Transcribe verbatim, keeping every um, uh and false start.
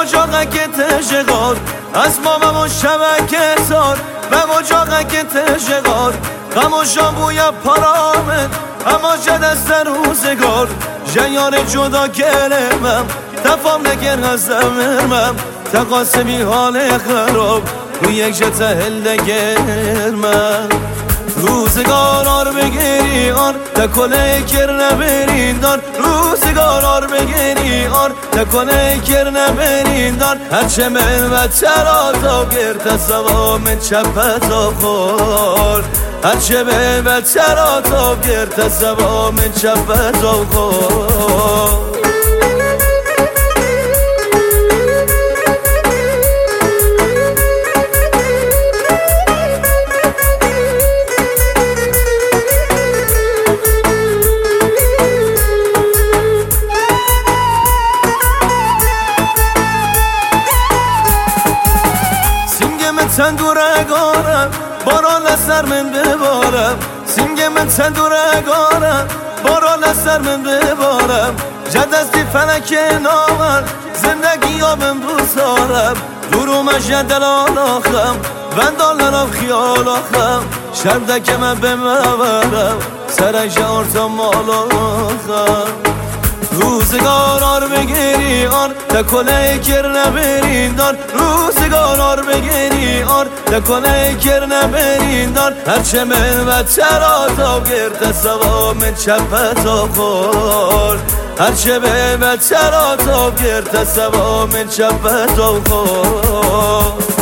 مجاقه که تشغار از ماما و شبکه سار و مجاقه که تشغار غم و شامبوی پارامت اما جد از روزگار جیان جدا کلمم تفام نگر از دمرمم تقاسمی حال خراب رو یک جت هل گرمم روزگار آر بگیری آر تکله کر نبرین دار روزگار آر بگیری آر تکله کر نبرین دار هرچه من و چرا تا گرد سوا من چپه تا خور هرچه من و چرا تا گرد سوا من چپه تا خور تندورگارم باران لسر من ببارم سینگ من تندورگارم باران لسر من ببارم جد از دی فلک نامر زندگی ها من بزارم دروم جدل آلاخم وندالنم خیال آخم شردک من بمورم سرش آرتا مال آخم روزگار آر بگیری آر تکله کر نبرین دار روزگار آر بگیری آر تکله کر نبرین دار هرچه من و چرا تا گرد سوا من چپه تا خور هرچه من و چرا تا گرد سوا من چپه تا خور